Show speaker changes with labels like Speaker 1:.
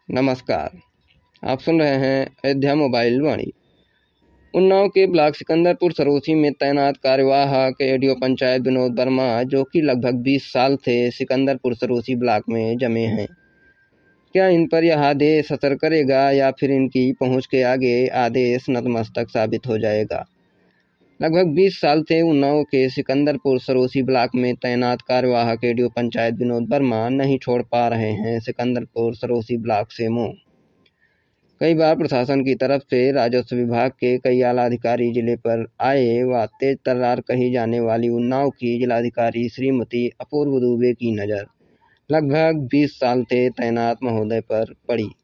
Speaker 1: नमस्कार। आप सुन रहे हैं अयोध्या मोबाइल वाणी। उन्नाव के ब्लॉक सिकंदरपुर सरोसी में तैनात कार्यवाहक एडीओ पंचायत विनोद वर्मा, जो कि लगभग 20 साल से सिकंदरपुर सरोसी ब्लॉक में जमे हैं, क्या इन पर यह आदेश असर करेगा या फिर इनकी पहुंच के आगे आदेश नतमस्तक साबित हो जाएगा? लगभग 20 साल से उन्नाव के सिकंदरपुर सरोसी ब्लॉक में तैनात कार्यवाहक एडीओ पंचायत विनोद वर्मा नहीं छोड़ पा रहे हैं सिकंदरपुर सरोसी ब्लॉक से मुंह। कई बार प्रशासन की तरफ से राजस्व विभाग के कई आला अधिकारी जिले पर आए व तेज तर्रार कही जाने वाली उन्नाव की जिलाधिकारी श्रीमती अपूर्व दुबे की नज़र लगभग 20 साल से तैनात महोदय पर पड़ी।